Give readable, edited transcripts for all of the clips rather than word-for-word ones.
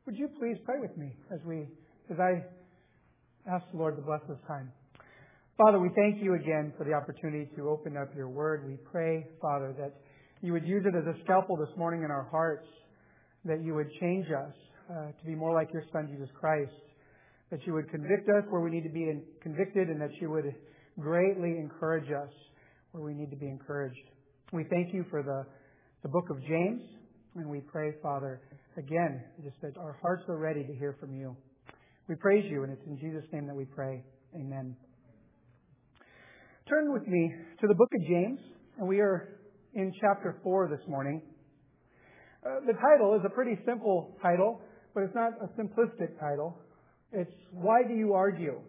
Would you please pray with me as I ask the Lord to bless this time? Father, we thank you again for the opportunity to open up your word. We pray, Father, that you would use it as a scalpel this morning in our hearts, that you would change us to be more like your Son, Jesus Christ, that you would convict us where we need to be convicted, and that you would greatly encourage us where we need to be encouraged. We thank you for the book of James, and we pray, Father, again, just that our hearts are ready to hear from you. We praise you, and it's in Jesus' name that we pray. Amen. Turn with me to the book of James, and we are in chapter 4 this morning. The title is a pretty simple title, but it's not a simplistic title. It's Why Do You Argue?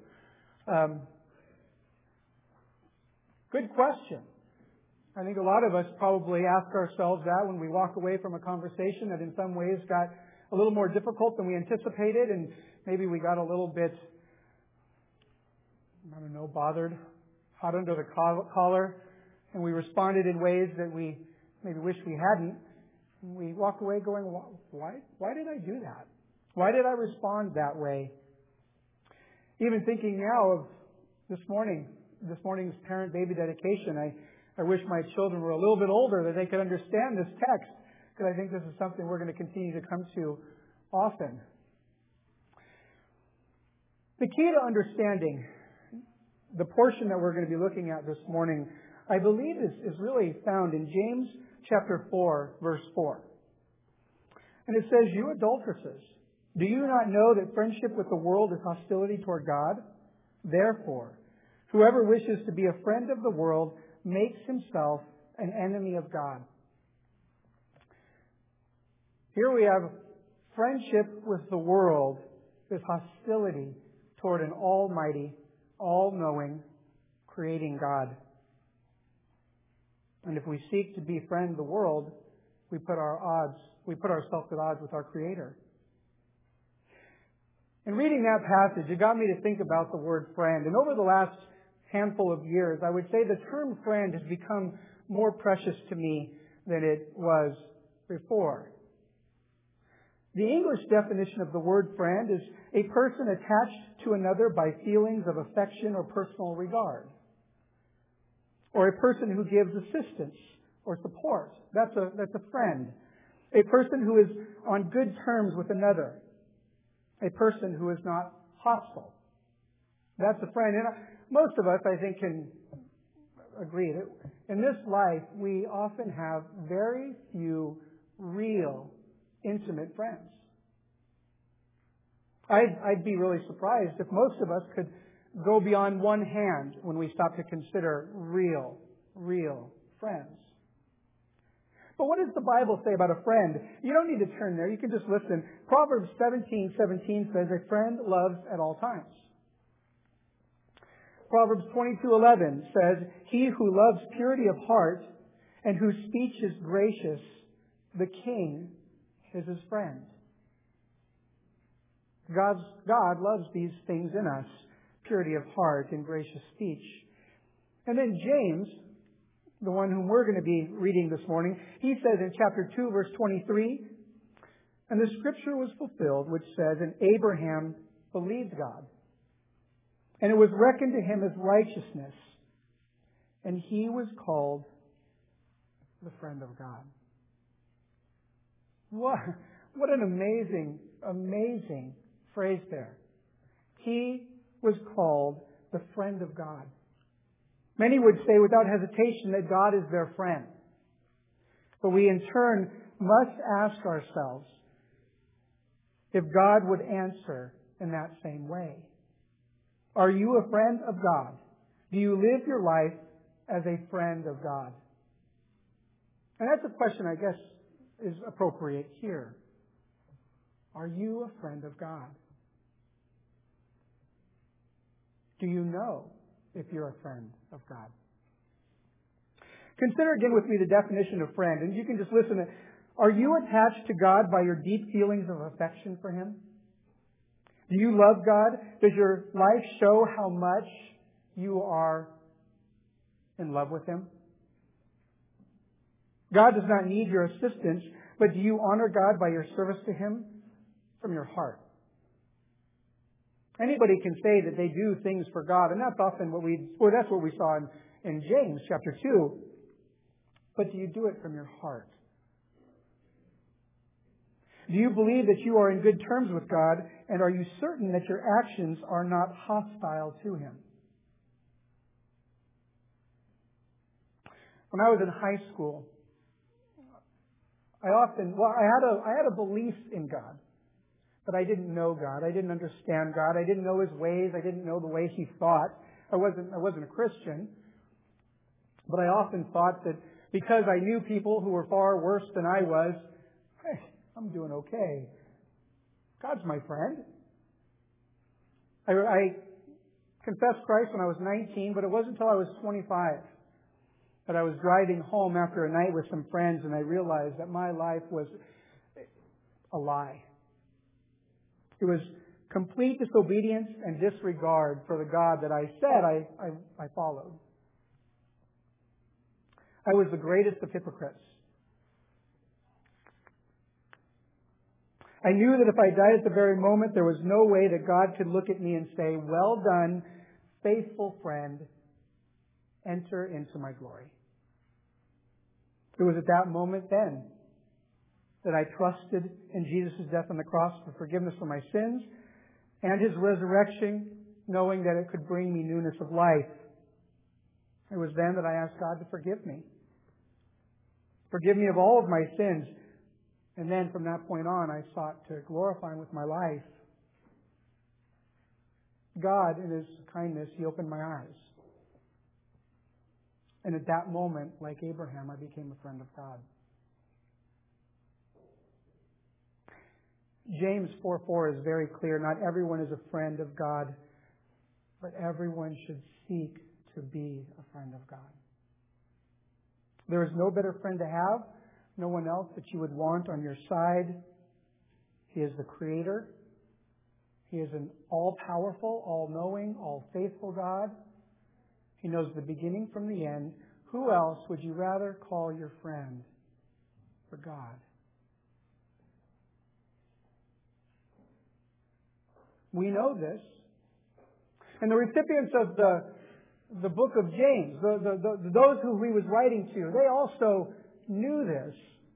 Good question. I think a lot of us probably ask ourselves that when we walk away from a conversation that in some ways got a little more difficult than we anticipated, and maybe we got a little bit, bothered, hot under the collar, and we responded in ways that we maybe wish we hadn't. And we walk away going, why did I do that? Why did I respond that way? Even thinking now of this morning's parent-baby dedication, I wish my children were a little bit older that they could understand this text, because I think this is something we're going to continue to come to often. The key to understanding the portion that we're going to be looking at this morning, I believe, is really found in James chapter 4, verse 4. And it says, "You adulteresses, do you not know that friendship with the world is hostility toward God? Therefore, whoever wishes to be a friend of the world makes himself an enemy of God." Here we have friendship with the world is hostility toward an almighty, all-knowing, creating God. And if we seek to befriend the world, we put ourselves at odds with our Creator. In reading that passage, it got me to think about the word friend. And over the last handful of years, I would say the term friend has become more precious to me than it was before. The English definition of the word friend is a person attached to another by feelings of affection or personal regard, or a person who gives assistance or support. That's a friend. A person who is on good terms with another. A person who is not hostile. That's a friend. And most of us, I think, can agree that in this life, we often have very few real, intimate friends. I'd be really surprised if most of us could go beyond one hand when we stop to consider real friends. But what does the Bible say about a friend? You don't need to turn there. You can just listen. Proverbs 17:17 says, "A friend loves at all times." Proverbs 22:11 says, "He who loves purity of heart and whose speech is gracious, the king is his friend." God loves these things in us, purity of heart and gracious speech. And then James, the one whom we're going to be reading this morning, he says in chapter 2, verse 23, "And the scripture was fulfilled, which says, and Abraham believed God, and it was reckoned to him as righteousness, and he was called the friend of God." What an amazing phrase there. He was called the friend of God. Many would say without hesitation that God is their friend. But we in turn must ask ourselves if God would answer in that same way. Are you a friend of God? Do you live your life as a friend of God? And that's a question I guess is appropriate here. Are you a friend of God? Do you know if you're a friend of God? Consider again with me the definition of friend, and you can just listen. Are you attached to God by your deep feelings of affection for Him? Do you love God? Does your life show how much you are in love with Him? God does not need your assistance, but do you honor God by your service to Him? from your heart. Anybody can say that they do things for God, and that's often that's what we saw in James chapter 2. But do you do it from your heart? Do you believe that you are in good terms with God, and are you certain that your actions are not hostile to Him? When I was in high school, I had a belief in God. But I didn't know God. I didn't understand God. I didn't know His ways. I didn't know the way He thought. I wasn't a Christian. But I often thought that because I knew people who were far worse than I was, hey, I'm doing okay. God's my friend. I confessed Christ when I was 19, but it wasn't until I was 25 that I was driving home after a night with some friends, and I realized that my life was a lie. It was complete disobedience and disregard for the God that I said I followed. I was the greatest of hypocrites. I knew that if I died at the very moment, there was no way that God could look at me and say, "Well done, faithful friend, enter into my glory." It was at that moment then that I trusted in Jesus' death on the cross for forgiveness for my sins and His resurrection, knowing that it could bring me newness of life. It was then that I asked God to forgive me. Forgive me of all of my sins. And then from that point on, I sought to glorify Him with my life. God, in His kindness, He opened my eyes. And at that moment, like Abraham, I became a friend of God. James 4:4 is very clear. Not everyone is a friend of God, but everyone should seek to be a friend of God. There is no better friend to have, no one else that you would want on your side. He is the Creator. He is an all-powerful, all-knowing, all-faithful God. He knows the beginning from the end. Who else would you rather call your friend for God? We know this. And the recipients of the book of James, those who he was writing to, they also knew this.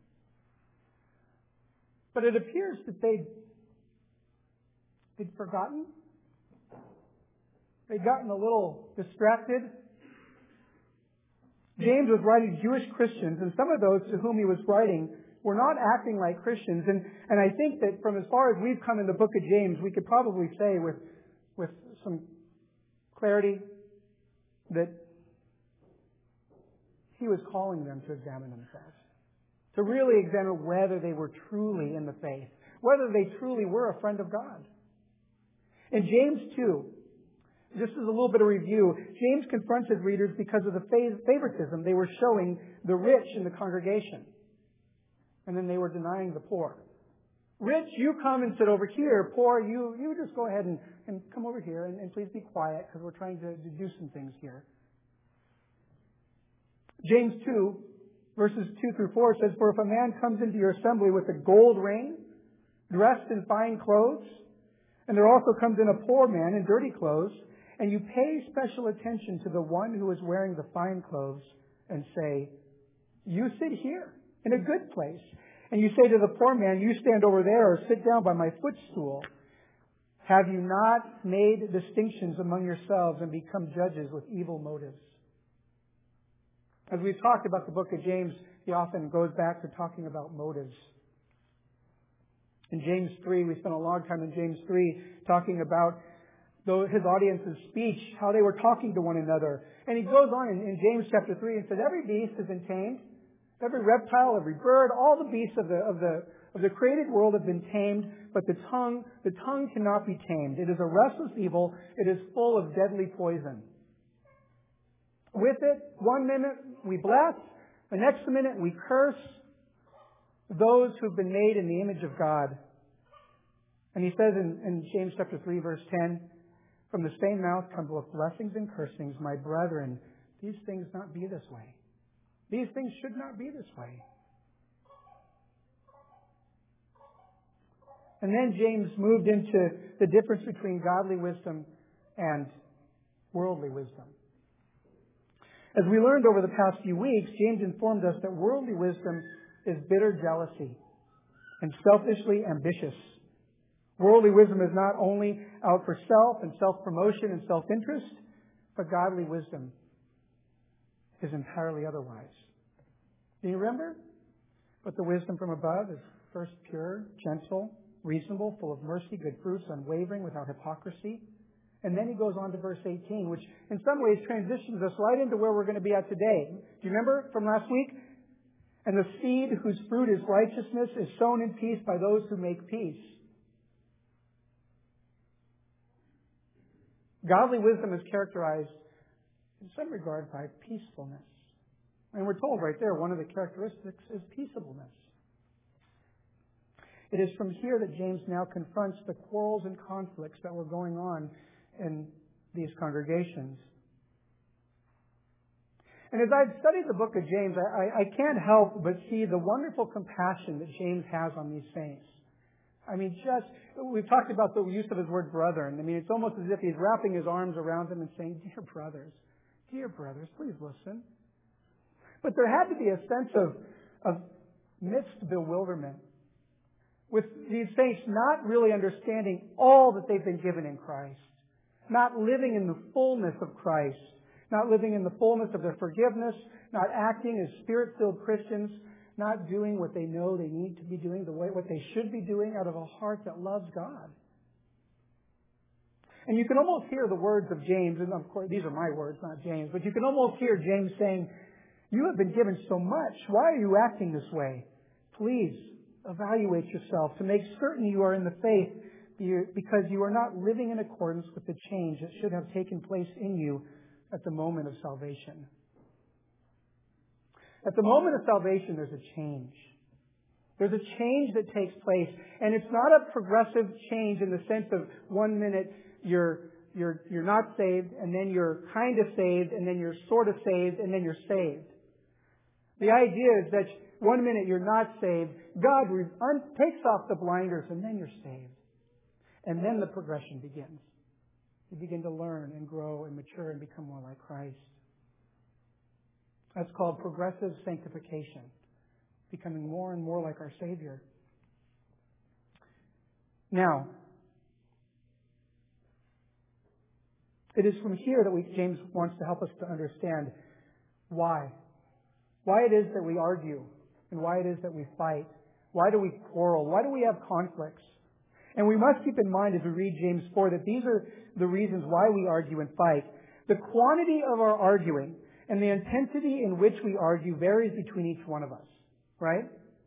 But it appears that they'd forgotten. They'd gotten a little distracted. James was writing to Jewish Christians, and some of those to whom he was writing were not acting like Christians. And I think that from as far as we've come in the book of James, we could probably say with some clarity that he was calling them to examine themselves, to really examine whether they were truly in the faith, whether they truly were a friend of God. In James 2, just as a little bit of review, James confronts his readers because of the favoritism they were showing the rich in the congregation. And then they were denying the poor. Rich, you come and sit over here. Poor, you just go ahead and come over here and please be quiet because we're trying to do some things here. James 2, verses 2 through 4 says, "For if a man comes into your assembly with a gold ring, dressed in fine clothes, and there also comes in a poor man in dirty clothes, and you pay special attention to the one who is wearing the fine clothes and say, 'You sit here in a good place,' and you say to the poor man, 'You stand over there or sit down by my footstool,' have you not made distinctions among yourselves and become judges with evil motives?" As we've talked about the book of James, he often goes back to talking about motives. In James 3, we spent a long time in James 3 talking about his audience's speech, how they were talking to one another. And he goes on in James chapter 3 and says, every beast has been tamed, every reptile, every bird, all the beasts of the created world have been tamed, but the tongue cannot be tamed. It is a restless evil. It is full of deadly poison. With it, one minute we bless, the next minute we curse those who have been made in the image of God. And he says in James chapter 3, verse 10, "From the same mouth come both blessings and cursings. My brethren, these things not be this way." These things should not be this way. And then James moved into the difference between godly wisdom and worldly wisdom. As we learned over the past few weeks, James informed us that worldly wisdom is bitter jealousy and selfishly ambitious. Worldly wisdom is not only out for self and self-promotion and self-interest, but godly wisdom is entirely otherwise. Do you remember? But the wisdom from above is first pure, gentle, reasonable, full of mercy, good fruits, unwavering, without hypocrisy. And then he goes on to verse 18, which in some ways transitions us right into where we're going to be at today. Do you remember from last week? And the seed whose fruit is righteousness is sown in peace by those who make peace. Godly wisdom is characterized in some regard by peacefulness. And we're told right there, one of the characteristics is peaceableness. It is from here that James now confronts the quarrels and conflicts that were going on in these congregations. And as I've studied the book of James, I can't help but see the wonderful compassion that James has on these saints. I mean, we've talked about the use of his word brethren. I mean, it's almost as if he's wrapping his arms around them and saying, dear brothers, please listen. But there had to be a sense of mixed bewilderment with these saints not really understanding all that they've been given in Christ, not living in the fullness of Christ, not living in the fullness of their forgiveness, not acting as Spirit-filled Christians, not doing what they know they need to be doing, what they should be doing out of a heart that loves God. And you can almost hear the words of James, and of course these are my words, not James, but you can almost hear James saying, you have been given so much. Why are you acting this way? Please evaluate yourself to make certain you are in the faith, because you are not living in accordance with the change that should have taken place in you at the moment of salvation. At the moment of salvation, there's a change. There's a change that takes place, and it's not a progressive change in the sense of 1 minute you're not saved, and then you're kind of saved, and then you're sort of saved, and then you're saved. The idea is that 1 minute you're not saved, God takes off the blinders, and then you're saved. And then the progression begins. You begin to learn and grow and mature and become more like Christ. That's called progressive sanctification, becoming more and more like our Savior. Now, it is from here that James wants to help us to understand why. Why it is that we argue and why it is that we fight. Why do we quarrel? Why do we have conflicts? And we must keep in mind as we read James 4 that these are the reasons why we argue and fight. The quantity of our arguing and the intensity in which we argue varies between each one of us. Right?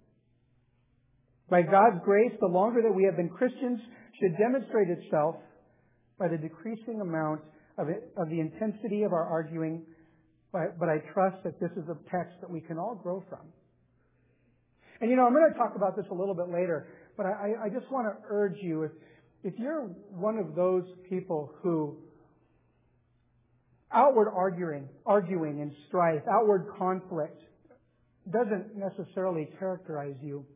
By God's grace, the longer that we have been Christians should demonstrate itself by the decreasing amount of the intensity of our arguing. But I trust that this is a text that we can all grow from. And I'm going to talk about this a little bit later, but I just want to urge you, if you're one of those people who outward arguing and strife, outward conflict doesn't necessarily characterize you,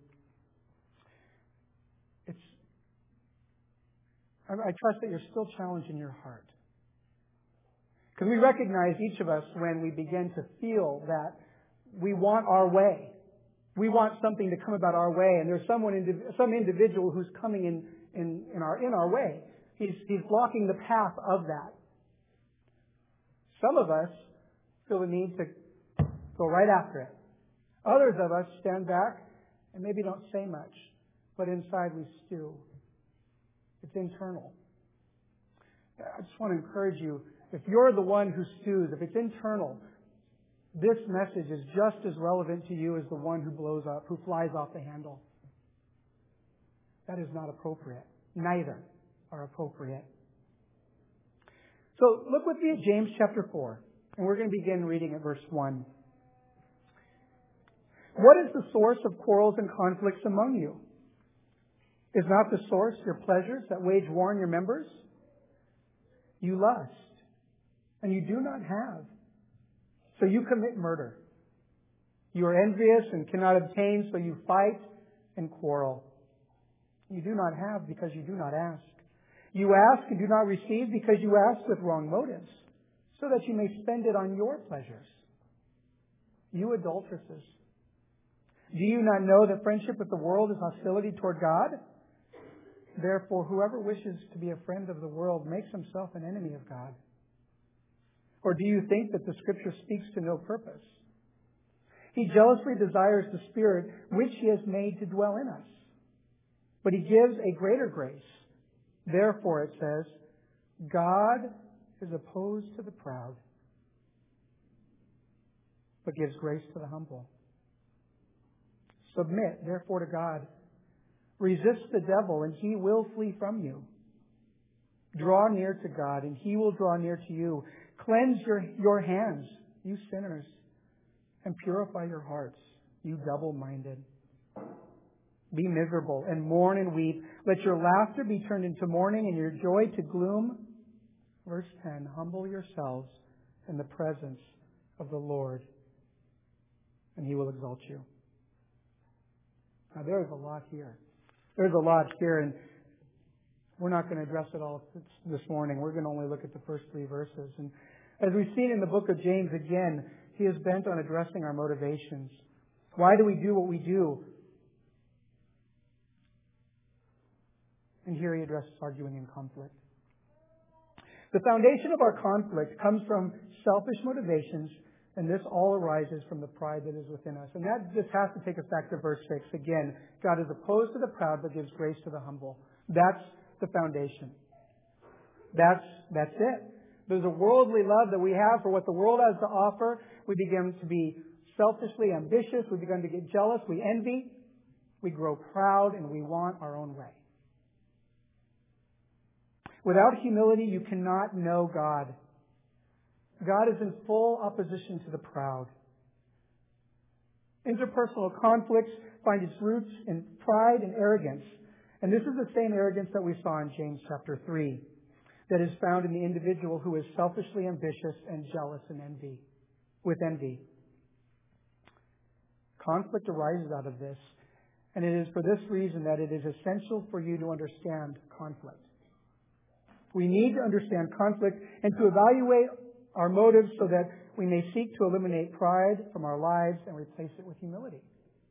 I trust that you're still challenged in your heart. Because we recognize, each of us, when we begin to feel that we want our way. We want something to come about our way, and there's some individual who's coming in our way. He's blocking the path of that. Some of us feel the need to go right after it. Others of us stand back and maybe don't say much, but inside we stew. It's internal. I just want to encourage you, if you're the one who stews, if it's internal, this message is just as relevant to you as the one who flies off the handle. That is not appropriate. Neither are appropriate. So look with me at James chapter 4, and we're going to begin reading at verse 1. What is the source of quarrels and conflicts among you? Is not the source your pleasures that wage war in your members? You lust, and you do not have. So you commit murder. You are envious and cannot obtain, so you fight and quarrel. You do not have because you do not ask. You ask and do not receive because you ask with wrong motives, so that you may spend it on your pleasures. You adulteresses, do you not know that friendship with the world is hostility toward God? Therefore, whoever wishes to be a friend of the world makes himself an enemy of God. Or do you think that the Scripture speaks to no purpose? He jealously desires the Spirit which He has made to dwell in us. But He gives a greater grace. Therefore, it says, God is opposed to the proud, but gives grace to the humble. Submit, therefore, to God. Resist the devil, and he will flee from you. Draw near to God, and He will draw near to you. Cleanse your hands, you sinners, and purify your hearts, you double-minded. Be miserable and mourn and weep. Let your laughter be turned into mourning and your joy to gloom. Verse 10, humble yourselves in the presence of the Lord, and He will exalt you. Now, there's a lot here. There's a lot here, and we're not going to address it all this morning. We're going to only look at the first 3 verses. And as we've seen in the book of James, again, he is bent on addressing our motivations. Why do we do what we do? And here he addresses arguing and conflict. The foundation of our conflict comes from selfish motivations, and this all arises from the pride that is within us. And that just has to take us back to verse 6. Again, God is opposed to the proud, but gives grace to the humble. That's the foundation. That's it. There's a worldly love that we have for what the world has to offer. We begin to be selfishly ambitious. We begin to get jealous. We envy. We grow proud, and we want our own way. Without humility, you cannot know God. God is in full opposition to the proud. Interpersonal conflicts find its roots in pride and arrogance. And this is the same arrogance that we saw in James chapter 3, that is found in the individual who is selfishly ambitious and jealous and with envy. Conflict arises out of this, and it is for this reason that it is essential for you to understand conflict. We need to understand conflict and to evaluate our motives so that we may seek to eliminate pride from our lives and replace it with humility.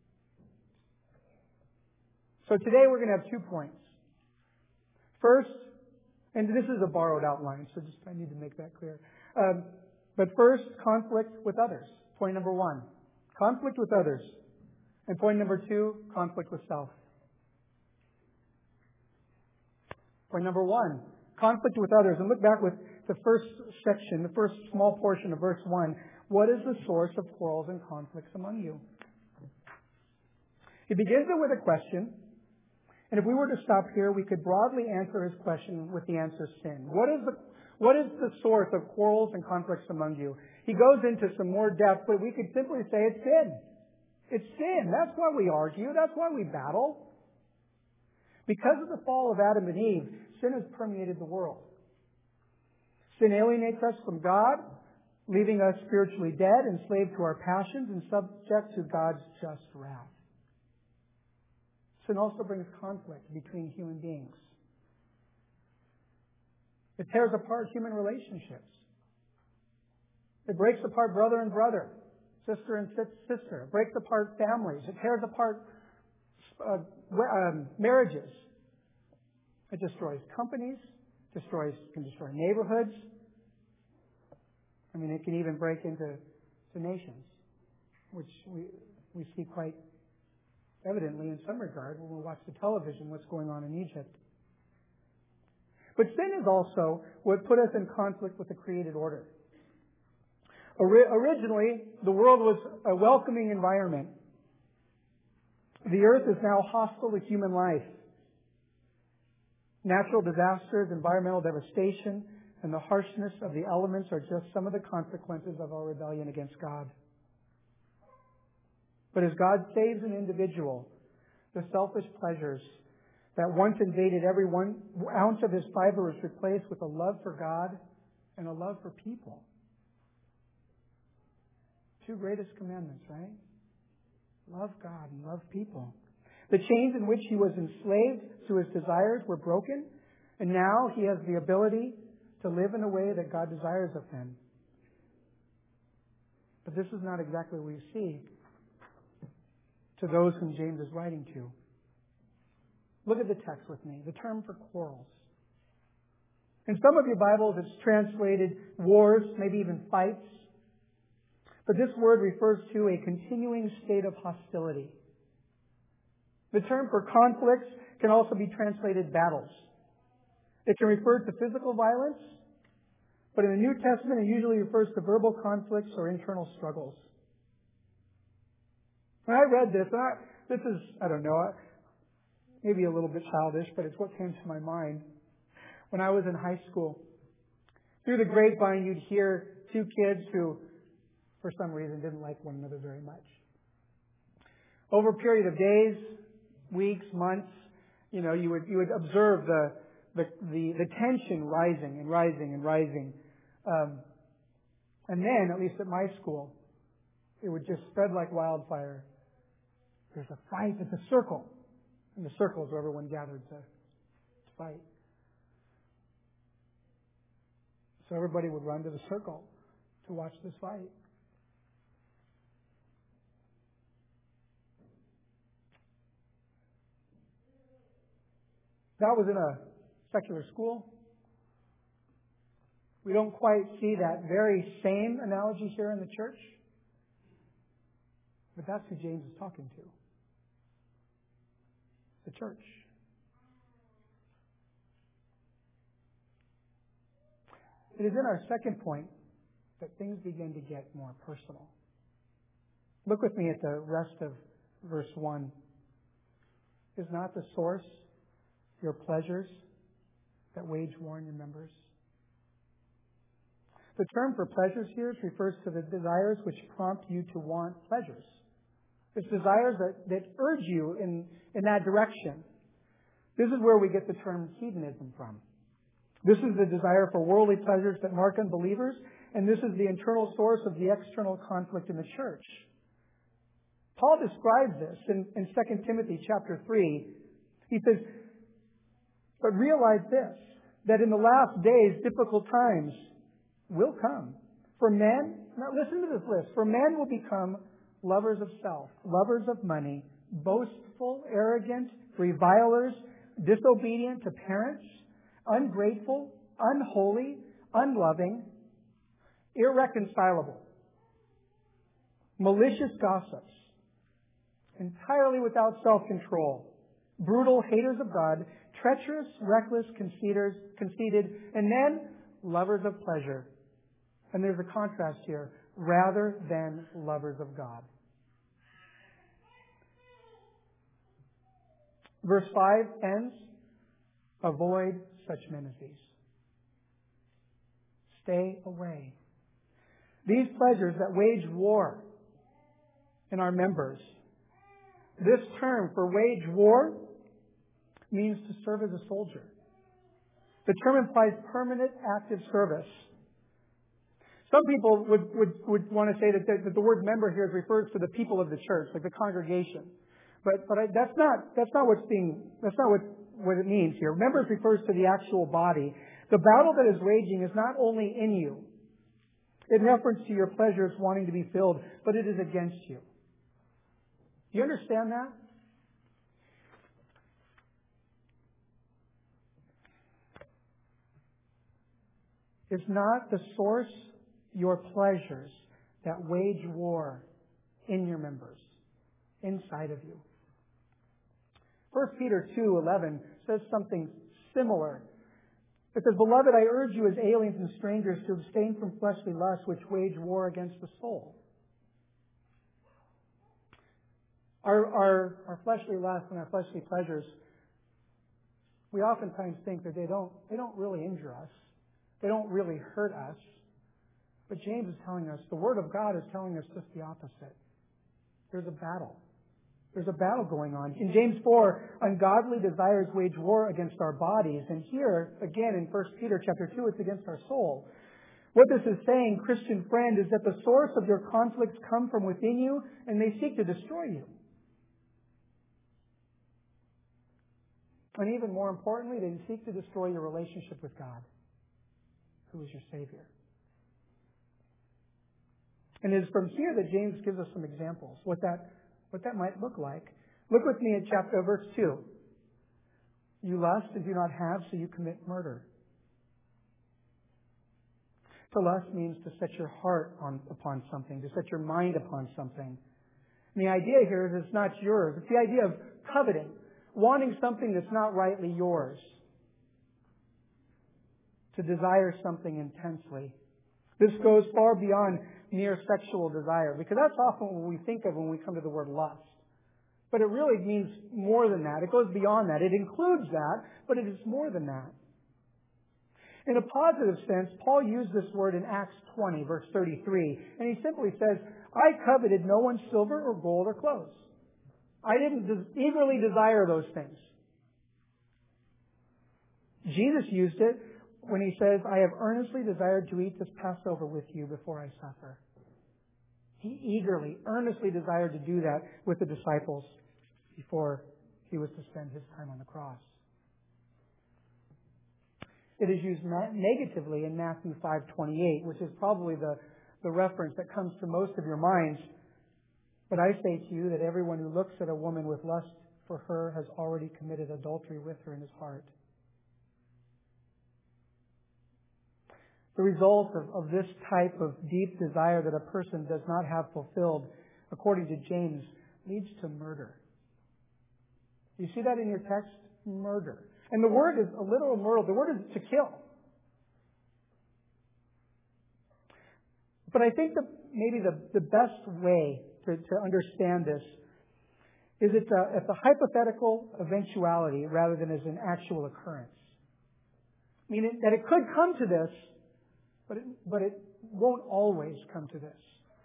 So today we're going to have 2 points. First, and this is a borrowed outline, so I need to make that clear. But first, conflict with others. Point number 1, conflict with others. And point number 2, conflict with self. Point number 1, conflict with others. And look back with the first section, the first small portion of verse 1. What is the source of quarrels and conflicts among you? He begins it with a question. And if we were to stop here, we could broadly answer his question with the answer sin. What is the source of quarrels and conflicts among you? He goes into some more depth, but we could simply say it's sin. It's sin. That's why we argue. That's why we battle. Because of the fall of Adam and Eve, sin has permeated the world. Sin alienates us from God, leaving us spiritually dead, enslaved to our passions, and subject to God's just wrath. Sin also brings conflict between human beings. It tears apart human relationships. It breaks apart brother and brother, sister and sister. It breaks apart families. It tears apart marriages. It destroys companies. Can destroy neighborhoods. I mean, it can even break into nations, which we see quite evidently in some regard when we watch the television, what's going on in Egypt. But sin is also what put us in conflict with the created order. Originally, the world was a welcoming environment. The earth is now hostile to human life. Natural disasters, environmental devastation, and the harshness of the elements are just some of the consequences of our rebellion against God. But as God saves an individual, the selfish pleasures that once invaded every 1 ounce of his fiber is replaced with a love for God and a love for people. 2 greatest commandments, right? Love God and love people. The chains in which he was enslaved to his desires were broken, and now he has the ability to live in a way that God desires of him. But this is not exactly what we see to those whom James is writing to. Look at the text with me. The term for quarrels. In some of your Bibles, it's translated wars, maybe even fights. But this word refers to a continuing state of hostility. The term for conflicts can also be translated battles. It can refer to physical violence, but in the New Testament, it usually refers to verbal conflicts or internal struggles. When I read this, this is, I don't know, maybe a little bit childish, but it's what came to my mind. When I was in high school, through the grapevine, you'd hear two kids who, for some reason, didn't like one another very much. Over a period of days, weeks, months, you would observe the tension rising and rising and rising. And then, at least at my school, it would just spread like wildfire. There's a fight. It's a circle. And the circle is where everyone gathered to fight. So everybody would run to the circle to watch this fight. That was in a secular school. We don't quite see that very same analogy here in the church. But that's who James is talking to. The church. It is in our second point that things begin to get more personal. Look with me at the rest of verse 1. Is not the source your pleasures that wage war in your members? The term for pleasures here refers to the desires which prompt you to want pleasures. It's desires that urge you in that direction. This is where we get the term hedonism from. This is the desire for worldly pleasures that mark unbelievers, and this is the internal source of the external conflict in the church. Paul describes this in 2 Timothy chapter 3. He says, but realize this, that in the last days difficult times will come. For men, now listen to this list, for men will become lovers of self, lovers of money, boastful, arrogant, revilers, disobedient to parents, ungrateful, unholy, unloving, irreconcilable, malicious gossips, entirely without self-control, brutal haters of God, treacherous, reckless, conceited, and then lovers of pleasure. And there's a contrast here, rather than lovers of God. Verse 5 ends, avoid such men as these. Stay away. These pleasures that wage war in our members. This term for wage war means to serve as a soldier. The term implies permanent active service. Some people would want to say that the word member here refers to the people of the church, like the congregation. But that's not what it means here. Members refers to the actual body. The battle that is raging is not only in you, in reference to your pleasures wanting to be filled, but it is against you. Do you understand that? It's not the source, your pleasures, that wage war in your members, inside of you. 1 Peter 2:11 says something similar. It says, beloved, I urge you as aliens and strangers to abstain from fleshly lusts which wage war against the soul. Our fleshly lusts and our fleshly pleasures, we oftentimes think that they don't really injure us. They don't really hurt us. But James is telling us, the Word of God is telling us just the opposite. There's a battle. There's a battle going on. In James 4, ungodly desires wage war against our bodies. And here, again, in 1 Peter chapter 2, it's against our soul. What this is saying, Christian friend, is that the source of your conflicts come from within you, and they seek to destroy you. And even more importantly, they seek to destroy your relationship with God, who is your Savior. And it is from here that James gives us some examples, what that might look like. Look with me at verse 2. You lust and do not have, so you commit murder. To lust means to set your heart upon something, to set your mind upon something. And the idea here is it's not yours. It's the idea of coveting, wanting something that's not rightly yours, to desire something intensely. This goes far beyond mere sexual desire, because that's often what we think of when we come to the word lust. But it really means more than that. It goes beyond that. It includes that, but it is more than that. In a positive sense, Paul used this word in Acts 20, verse 33, and he simply says, I coveted no one's silver or gold or clothes. I didn't eagerly desire those things. Jesus used it when he says, I have earnestly desired to eat this Passover with you before I suffer. He eagerly, earnestly desired to do that with the disciples before he was to spend his time on the cross. It is used negatively in Matthew 5:28, which is probably the reference that comes to most of your minds. But I say to you that everyone who looks at a woman with lust for her has already committed adultery with her in his heart. The result of this type of deep desire that a person does not have fulfilled, according to James, leads to murder. You see that in your text? Murder. And the word is a literal murder. The word is to kill. But I think that maybe the best way to understand this is it's a hypothetical eventuality rather than as an actual occurrence. Meaning that it could come to this, but it won't always come to this.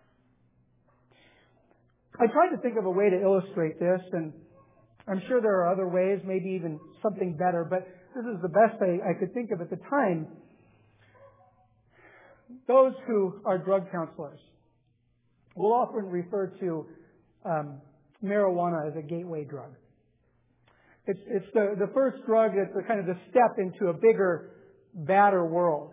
I tried to think of a way to illustrate this, and I'm sure there are other ways, maybe even something better, but this is the best I could think of at the time. Those who are drug counselors will often refer to marijuana as a gateway drug. It's the first drug that's the kind of the step into a bigger, badder world.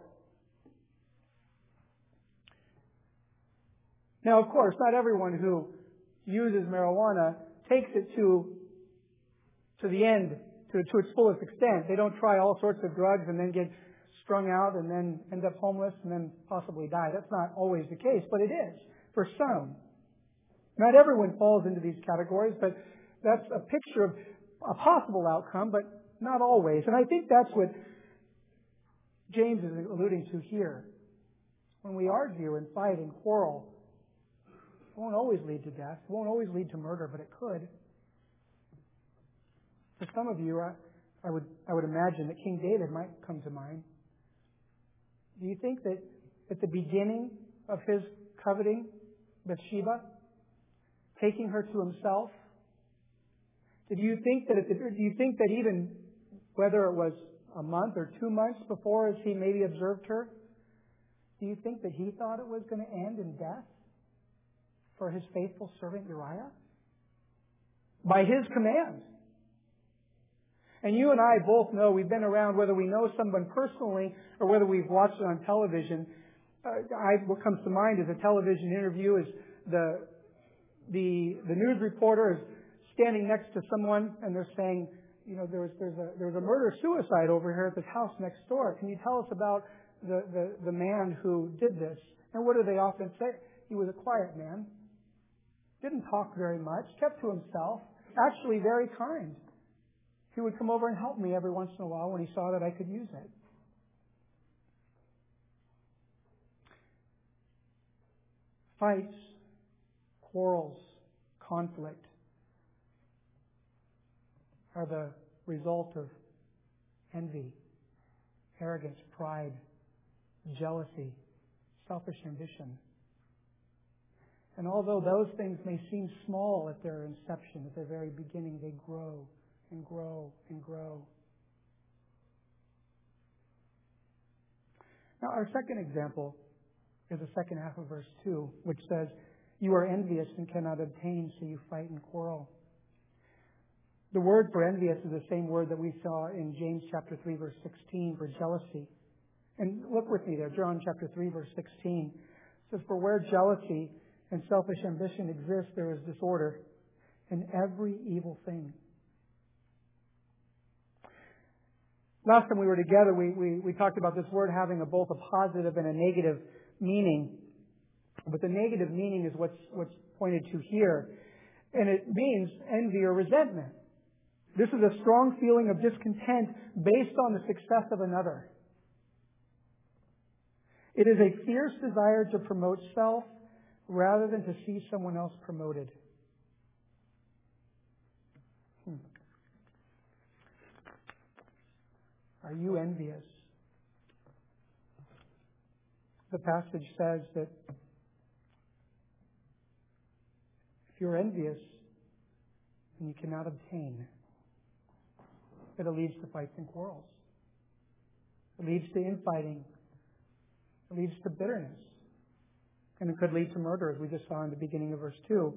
Now, of course, not everyone who uses marijuana takes it to the end, to its fullest extent. They don't try all sorts of drugs and then get strung out and then end up homeless and then possibly die. That's not always the case, but it is for some. Not everyone falls into these categories, but that's a picture of a possible outcome, but not always. And I think that's what James is alluding to here. When we argue and fight and quarrel, it won't always lead to death. It won't always lead to murder, but it could. For some of you, I would imagine that King David might come to mind. Do you think that at the beginning of his coveting Bathsheba, taking her to himself, do you think that even whether it was a month or 2 months before as he maybe observed her, do you think that he thought it was going to end in death for his faithful servant Uriah? By his command. And you and I both know, we've been around, whether we know someone personally or whether we've watched it on television. What comes to mind is a television interview is the news reporter is standing next to someone and they're saying, you know, there was a murder-suicide over here at this house next door. Can you tell us about the man who did this? And what do they often say? He was a quiet man. Didn't talk very much. Kept to himself. Actually very kind. He would come over and help me every once in a while when he saw that I could use it. Fights, quarrels, conflict are the result of envy, arrogance, pride, jealousy, selfish ambition. And although those things may seem small at their inception, at their very beginning, they grow and grow and grow. Now, our second example is the second half of verse 2, which says, you are envious and cannot obtain, so you fight and quarrel. The word for envious is the same word that we saw in James chapter 3, verse 16 for jealousy. And look with me there, John chapter 3, verse 16. It says, "For where jealousy and selfish ambition exist, there is disorder in every evil thing." Last time we were together, we talked about this word having both a positive and a negative meaning. But the negative meaning is what's pointed to here. And it means envy or resentment. This is a strong feeling of discontent based on the success of another. It is a fierce desire to promote self rather than to see someone else promoted. Are you envious? The passage says that if you're envious and you cannot obtain, that it leads to fights and quarrels. It leads to infighting. It leads to bitterness. And it could lead to murder, as we just saw in the beginning of verse 2.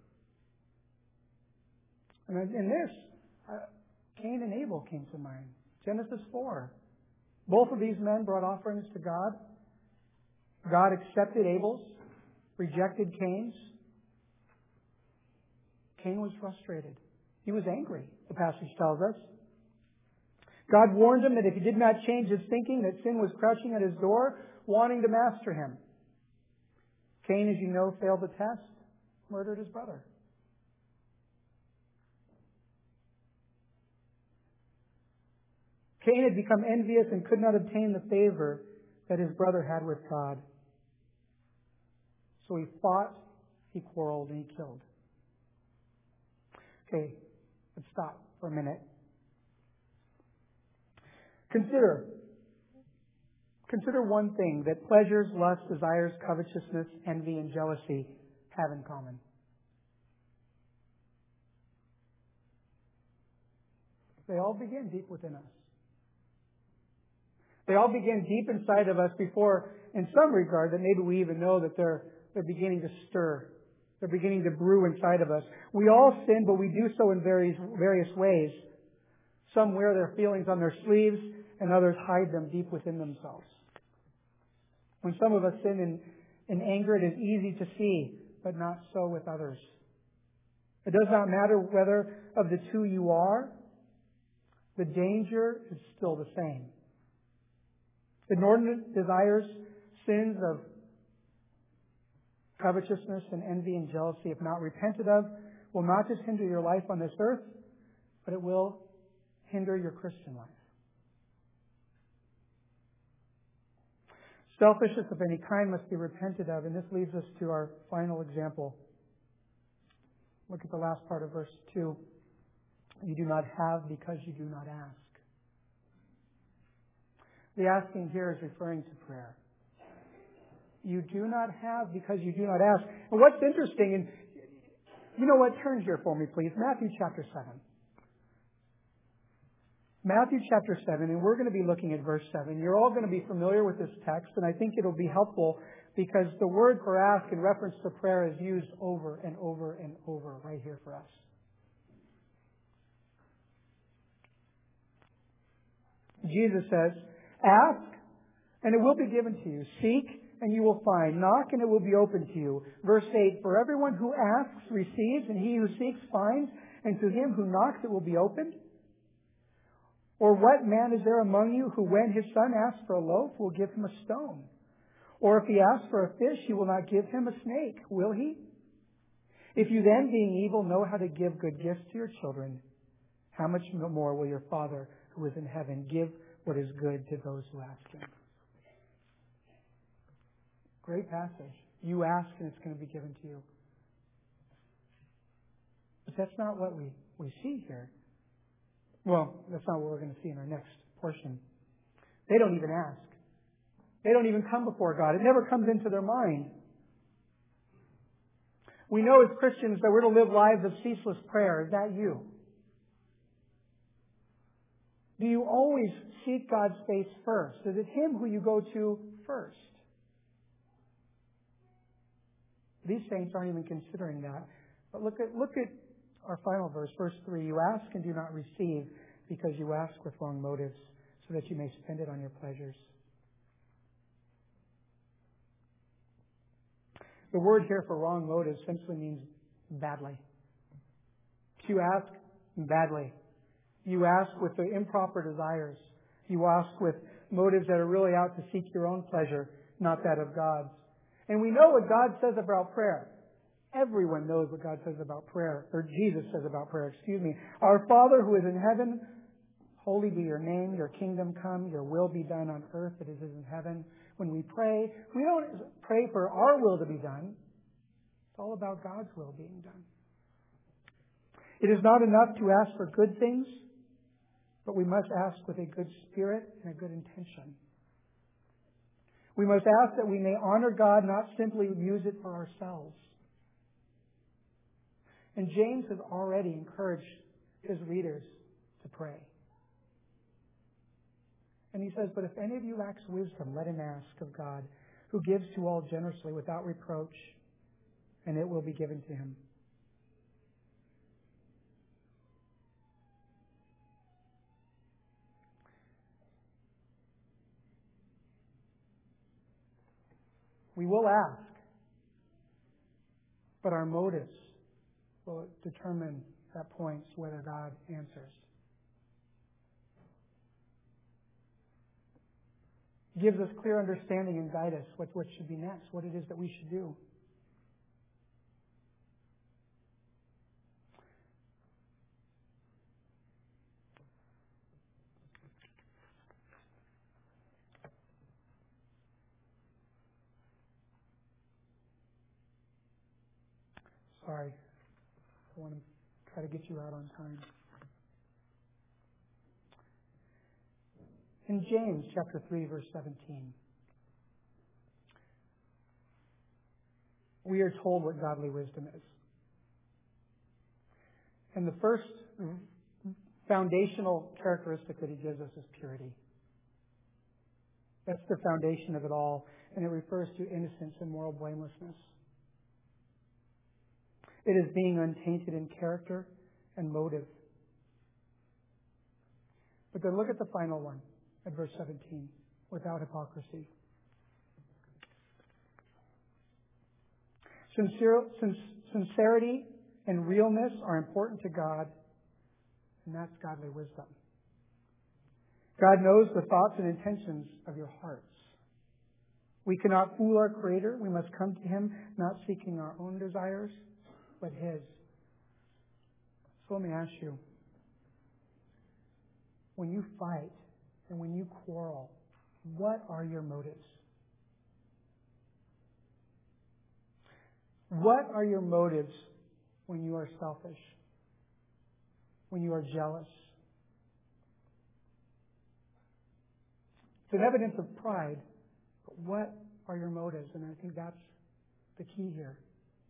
And in this, Cain and Abel came to mind. Genesis 4. Both of these men brought offerings to God. God accepted Abel's, rejected Cain's. Cain was frustrated. He was angry, the passage tells us. God warned him that if he did not change his thinking, that sin was crouching at his door, wanting to master him. Cain, as you know, failed the test, murdered his brother. Cain had become envious and could not obtain the favor that his brother had with God. So he fought, he quarreled, and he killed. Okay, let's stop for a minute. Consider one thing that pleasures, lust, desires, covetousness, envy, and jealousy have in common. They all begin deep within us. They all begin deep inside of us before, in some regard, that maybe we even know that they're beginning to stir. They're beginning to brew inside of us. We all sin, but we do so in various ways. Some wear their feelings on their sleeves, and others hide them deep within themselves. When some of us sin in anger, it is easy to see, but not so with others. It does not matter whether of the two you are, the danger is still the same. Inordinate desires, sins of covetousness and envy and jealousy, if not repented of, will not just hinder your life on this earth, but it will hinder your Christian life. Selfishness of any kind must be repented of, and this leads us to our final example. Look at the last part of verse 2. You do not have because you do not ask. The asking here is referring to prayer. You do not have because you do not ask. And what's interesting, and you know what? Turn here for me, please. Matthew chapter 7. Matthew chapter 7, and we're going to be looking at verse 7. You're all going to be familiar with this text, and I think it'll be helpful because the word for ask in reference to prayer is used over and over and over right here for us. Jesus says, "Ask, and it will be given to you. Seek, and you will find. Knock, and it will be opened to you." Verse 8, "For everyone who asks receives, and he who seeks finds, and to him who knocks it will be opened. Or what man is there among you who, when his son asks for a loaf, will give him a stone? Or if he asks for a fish, he will not give him a snake, will he? If you then, being evil, know how to give good gifts to your children, how much more will your Father who is in heaven give what is good to those who ask him?" Great passage. You ask and it's going to be given to you. But that's not what we see here. Well, that's not what we're going to see in our next portion. They don't even ask. They don't even come before God. It never comes into their mind. We know as Christians that we're to live lives of ceaseless prayer. Is that you? Do you always seek God's face first? Is it Him who you go to first? These saints aren't even considering that. But look at our final verse, verse 3, you ask and do not receive because you ask with wrong motives so that you may spend it on your pleasures. The word here for wrong motives simply means badly. You ask badly. You ask with the improper desires. You ask with motives that are really out to seek your own pleasure, not that of God's. And we know what God says about prayer. Everyone knows what God says about prayer, or Jesus says about prayer, Our Father who is in heaven, holy be your name, your kingdom come, your will be done on earth as it is in heaven. When we pray, we don't pray for our will to be done. It's all about God's will being done. It is not enough to ask for good things, but we must ask with a good spirit and a good intention. We must ask that we may honor God, not simply use it for ourselves. And James has already encouraged his readers to pray. And he says, but if any of you lacks wisdom, let him ask of God, who gives to all generously without reproach, and it will be given to him. We will ask, but our motives will determine at points whether God answers. He gives us clear understanding and guide us what should be next, what it is that we should do. Sorry, I want to try to get you out on time. In James chapter 3, verse 17, we are told what godly wisdom is. And the first foundational characteristic that he gives us is purity. That's the foundation of it all, and it refers to innocence and moral blamelessness. It is being untainted in character and motive. But then look at the final one at verse 17, without hypocrisy. Sincerity and realness are important to God, and that's godly wisdom. God knows the thoughts and intentions of your hearts. We cannot fool our Creator. We must come to Him not seeking our own desires, but His. So let me ask you, when you fight and when you quarrel, what are your motives? What are your motives when you are selfish? When you are jealous? It's an evidence of pride, but what are your motives? And I think that's the key here.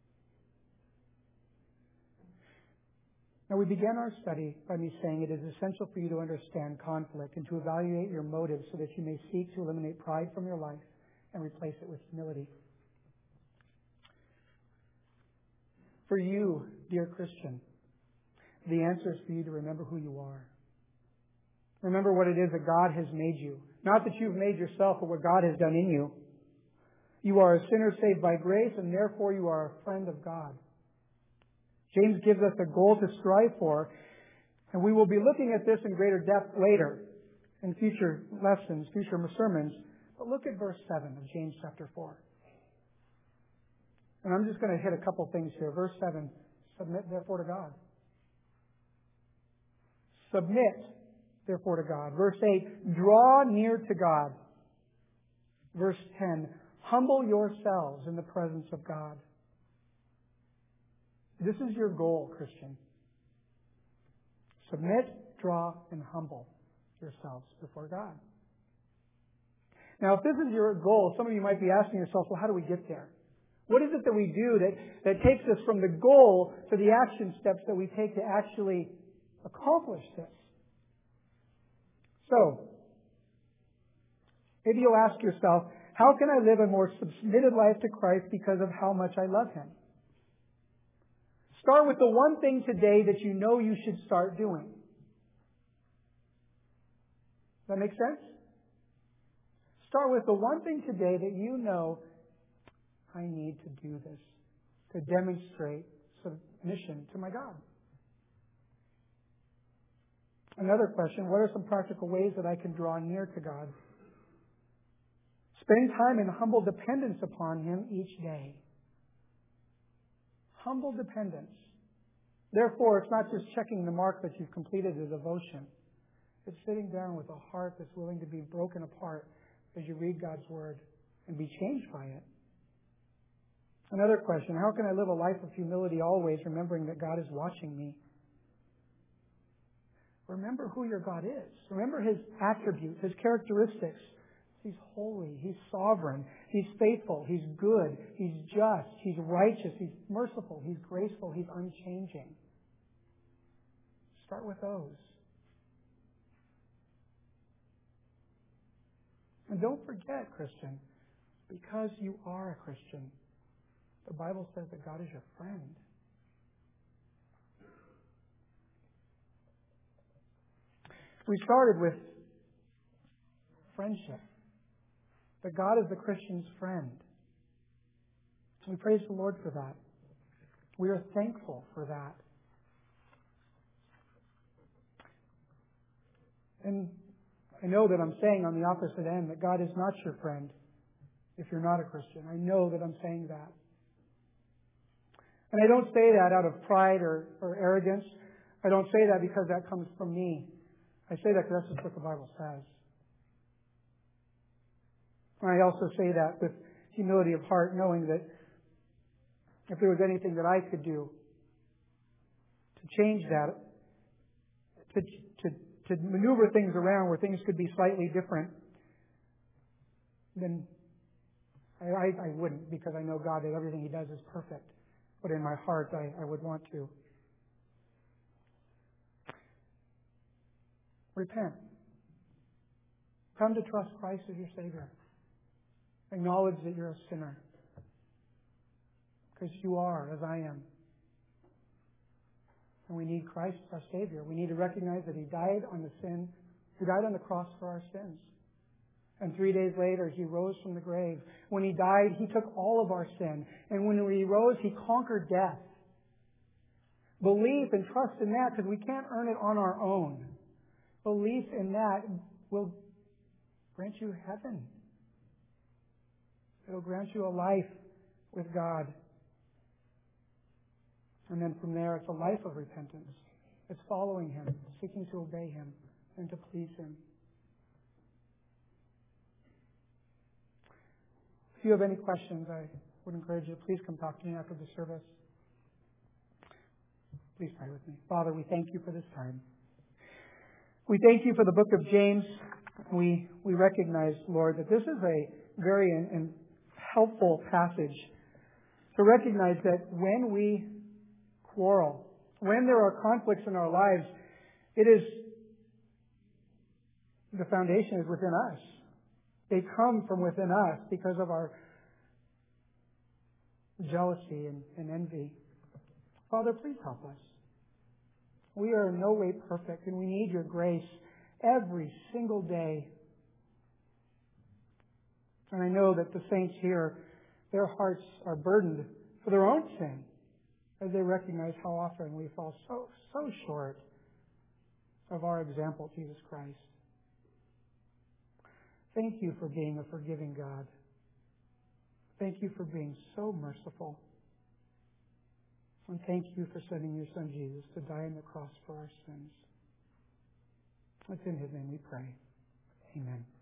Now, we began our study by me saying it is essential for you to understand conflict and to evaluate your motives so that you may seek to eliminate pride from your life and replace it with humility. For you, dear Christian, the answer is for you to remember who you are. Remember what it is that God has made you. Not that you've made yourself, but what God has done in you. You are a sinner saved by grace, and therefore you are a friend of God. James gives us a goal to strive for, and we will be looking at this in greater depth later in future lessons, future sermons. But look at verse 7 of James chapter 4. And I'm just going to hit a couple things here. Verse 7, submit therefore to God. Submit therefore to God. Verse 8, draw near to God. Verse 10, humble yourselves in the presence of God. This is your goal, Christian. Submit, draw, and humble yourselves before God. Now, if this is your goal, some of you might be asking yourself, well, how do we get there? What is it that we do that takes us from the goal to the action steps that we take to actually accomplish this? So, maybe you'll ask yourself, how can I live a more submitted life to Christ because of how much I love Him? Start with the one thing today that you know you should start doing. Does that make sense? Start with the one thing today that you know, I need to do this to demonstrate submission to my God. Another question, what are some practical ways that I can draw near to God? Spend time in humble dependence upon Him each day. Humble dependence. Therefore, it's not just checking the mark that you've completed a devotion. It's sitting down with a heart that's willing to be broken apart as you read God's Word and be changed by it. Another question, how can I live a life of humility always, remembering that God is watching me? Remember who your God is. Remember His attributes, His characteristics. He's holy. He's sovereign. He's faithful. He's good. He's just. He's righteous. He's merciful. He's graceful. He's unchanging. Start with those. And don't forget, Christian, because you are a Christian, the Bible says that God is your friend. We started with friendship. That God is the Christian's friend. We praise the Lord for that. We are thankful for that. And I know that I'm saying on the opposite end that God is not your friend if you're not a Christian. I know that I'm saying that. And I don't say that out of pride or arrogance. I don't say that because that comes from me. I say that because that's just what the Bible says. And I also say that with humility of heart, knowing that if there was anything that I could do to change that, to maneuver things around where things could be slightly different, then I wouldn't, because I know God, that everything He does is perfect. But in my heart, I would want to. Repent. Come to trust Christ as your Savior. Acknowledge that you're a sinner. Because you are, as I am. And we need Christ as our Savior. We need to recognize that He died on the cross for our sins. And 3 days later, He rose from the grave. When He died, He took all of our sin. And when He rose, He conquered death. Belief and trust in that, because we can't earn it on our own. Belief in that will grant you heaven. It'll grant you a life with God. And then from there, it's a life of repentance. It's following Him, seeking to obey Him, and to please Him. If you have any questions, I would encourage you to please come talk to me after the service. Please pray with me. Father, we thank You for this time. We thank You for the book of James. We recognize, Lord, that this is a very helpful passage to recognize that when we quarrel, when there are conflicts in our lives, the foundation is within us. They come from within us because of our jealousy and envy. Father, please help us. We are in no way perfect, and we need Your grace every single day. And I know that the saints here, their hearts are burdened for their own sin as they recognize how often we fall so short of our example, Jesus Christ. Thank You for being a forgiving God. Thank You for being so merciful. And thank You for sending Your Son Jesus to die on the cross for our sins. It's in His name we pray. Amen.